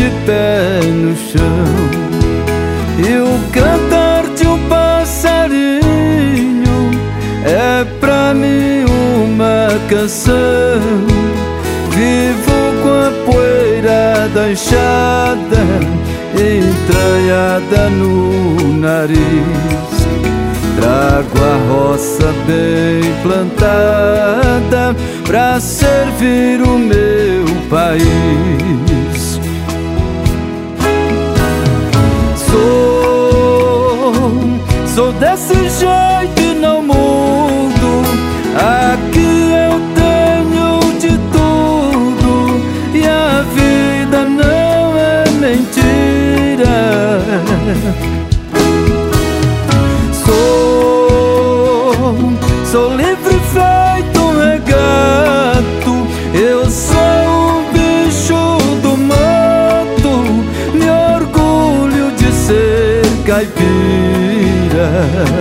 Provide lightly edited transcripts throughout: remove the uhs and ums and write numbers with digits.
de pé no chão. E o cantar de um passarinho é pra mim uma canção. Vivo com a poeira da enxada entranhada no nariz. Trago a roça bem plantada pra servir o meu país. Sou desse jeito e não mudo. Aqui eu tenho de tudo e a vida não é mentira. Sou livre feito um regato. Eu sou um bicho do mato. Me orgulho de ser caipira.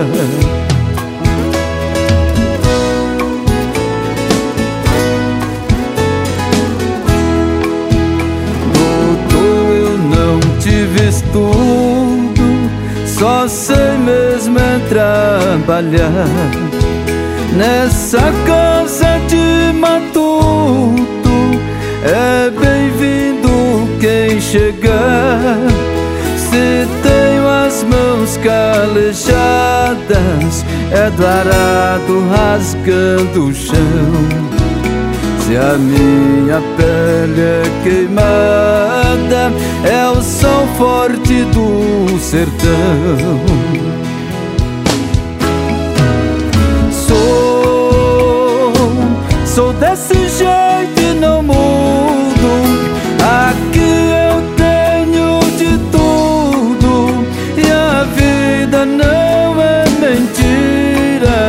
Doutor, eu não tive estudo, só sei mesmo é trabalhar. Nessa casa de matuto é bem-vindo quem chegar. Se tenho as mãos calejadas, é do arado rasgando o chão. Se a minha pele é queimada, é o sol forte do sertão. Sou desse jeito e não mudo. Aqui eu tenho de tudo e a vida não é mentira.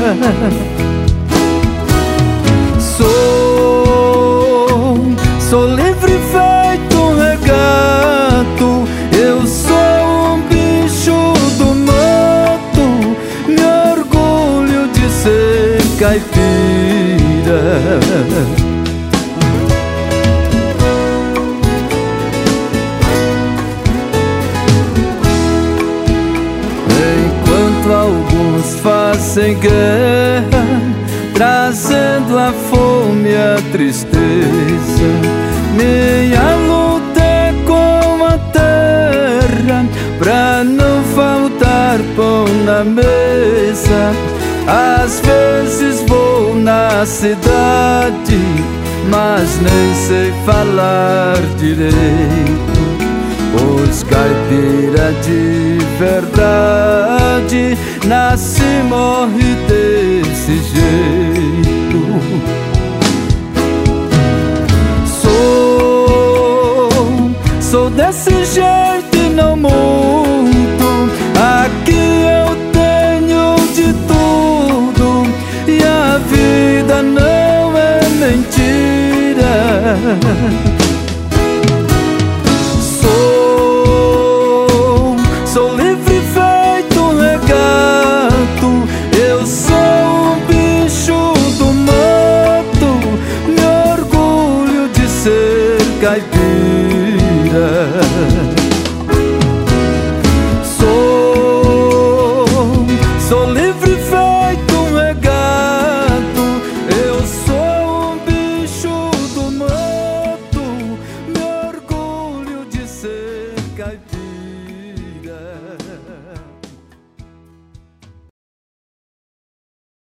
Sou livre feito um regato. Eu sou um bicho do mato. Me orgulho de ser caipira. Enquanto alguns fazem guerra, trazendo a fome e a tristeza, minha luta é com a terra, pra não faltar pão na mesa. Às vezes vou na cidade, mas nem sei falar direito, pois caipira de verdade nasce e morre desse jeito. Sou desse jeito e não mudo. Aqui eu tenho de tudo e a vida não é mentira. Sou livre feito um regato. Eu sou um bicho do mato. Me orgulho de ser caipira. Sou livre feito um regato. Eu sou um bicho do mato. Me orgulho de ser caipira.